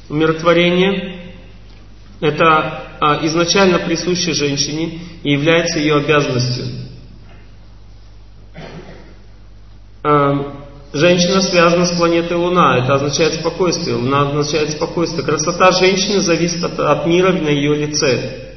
Умиротворение – это изначально присуще женщине и является ее обязанностью. Женщина связана с планетой Луна, это означает спокойствие. Луна означает спокойствие. Красота женщины зависит от мира на ее лице.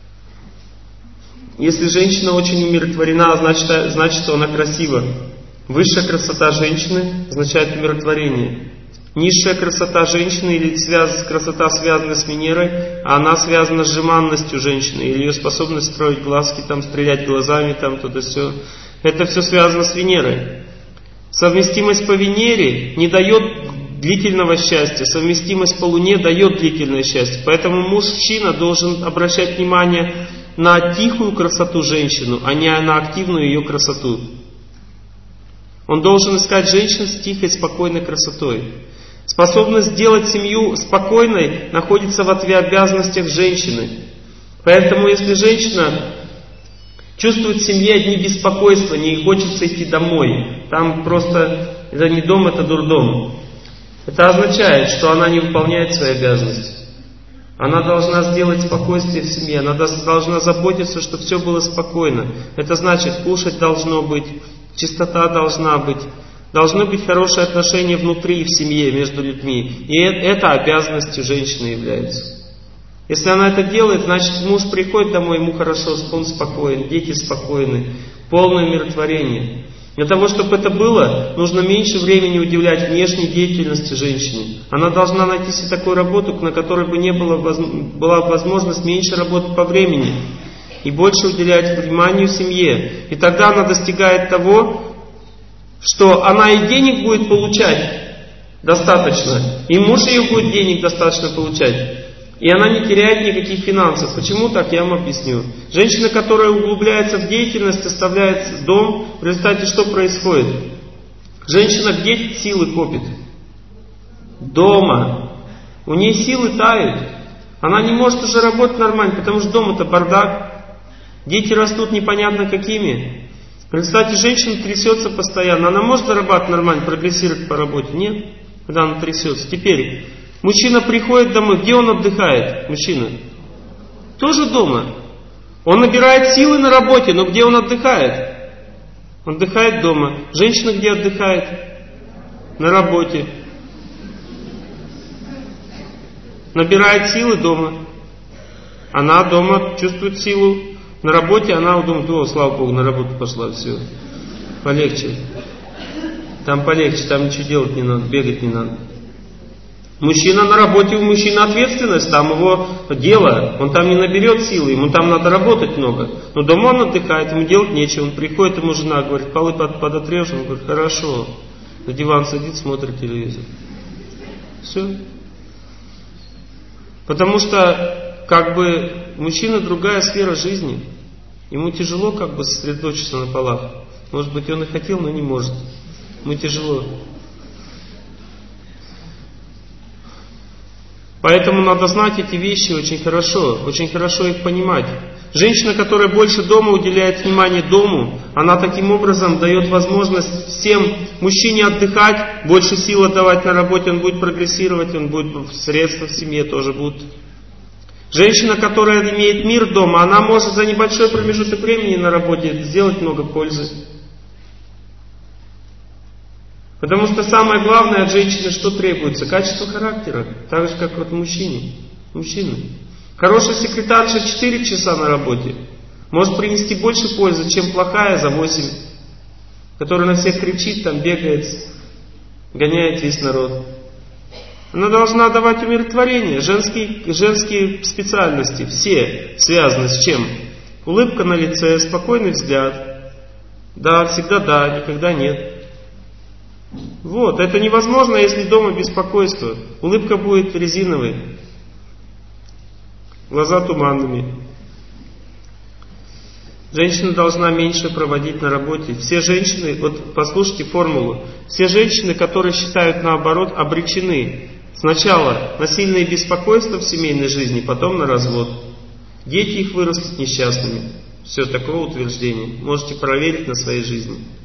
Если женщина очень умиротворена, значит, что она красива. Высшая красота женщины означает умиротворение. Низшая красота женщины или красота, связанная с Венерой, она связана с жеманностью женщины, или ее способность строить глазки, там, стрелять глазами, там, туда все. Это все связано с Венерой. Совместимость по Венере не дает длительного счастья, совместимость по Луне дает длительное счастье. Поэтому мужчина должен обращать внимание на тихую красоту женщину, а не на активную ее красоту. Он должен искать женщин с тихой, спокойной красотой. Способность сделать семью спокойной находится в обязанностях женщины. Поэтому если женщина чувствует в семье одни беспокойства, не хочется идти домой, там просто это не дом, это дурдом. Это означает, что она не выполняет свои обязанности. Она должна сделать спокойствие в семье, она должна заботиться, чтобы все было спокойно. Это значит, кушать должно быть, чистота должна быть, должны быть хорошие отношения внутри в семье между людьми. И это обязанностью женщины является. Если она это делает, значит муж приходит домой, ему хорошо, он спокоен, дети спокойны, полное умиротворение. Для того, чтобы это было, нужно меньше времени уделять внешней деятельности женщине. Она должна найти себе такую работу, на которой бы не была возможность меньше работать по времени и больше уделять вниманию семье. И тогда она достигает того, что она и денег будет получать достаточно, и муж ее будет денег достаточно получать. И она не теряет никаких финансов. Почему так, я вам объясню. Женщина, которая углубляется в деятельность, оставляет дом, в результате что происходит? Женщина где силы копит? Дома. У нее силы тают. Она не может уже работать нормально, потому что дом это бардак. Дети растут непонятно какими. В результате женщина трясется постоянно. Она может зарабатывать нормально, прогрессировать по работе? Нет. Когда она трясется. Теперь... Мужчина приходит домой, где он отдыхает? Мужчина. Тоже дома. Он набирает силы на работе, но где он отдыхает? Он отдыхает дома. Женщина где отдыхает? На работе. Набирает силы дома. Она дома чувствует силу. На работе она думает, о, слава Богу, на работу пошла, все. Полегче. Там полегче, там ничего делать не надо, бегать не надо. Мужчина на работе, у мужчины ответственность, там его дело, он там не наберет силы, ему там надо работать много. Но дома он отдыхает, ему делать нечего, он приходит, ему жена говорит, полы подотрешь, он говорит, хорошо. На диван садится, смотрит телевизор. Все. Потому что, как бы, мужчина другая сфера жизни. Ему тяжело, как бы, сосредоточиться на полах. Может быть, он и хотел, но не может. Ему тяжело. Поэтому надо знать эти вещи очень хорошо их понимать. Женщина, которая больше дома уделяет внимание дому, она таким образом дает возможность всем мужчине отдыхать, больше сил отдавать на работе, он будет прогрессировать, он будет средства в семье тоже будут. Женщина, которая имеет мир дома, она может за небольшой промежуток времени на работе сделать много пользы. Потому что самое главное от женщины что требуется? Качество характера. Так же, как вот мужчине. Хорошая секретарша 4 часа на работе может принести больше пользы, чем плохая за 8. Которая на всех кричит, там бегает, гоняет весь народ. Она должна давать умиротворение. Женские специальности, все связаны с чем? Улыбка на лице, спокойный взгляд. Да, всегда да, никогда нет. Вот, это невозможно, если дома беспокойство. Улыбка будет резиновой, глаза туманными. Женщина должна меньше проводить на работе. Все женщины, вот послушайте формулу, все женщины, которые считают наоборот, обречены. Сначала на сильные беспокойства в семейной жизни, потом на развод. Дети их вырастут несчастными. Все, такое утверждение. Можете проверить на своей жизни.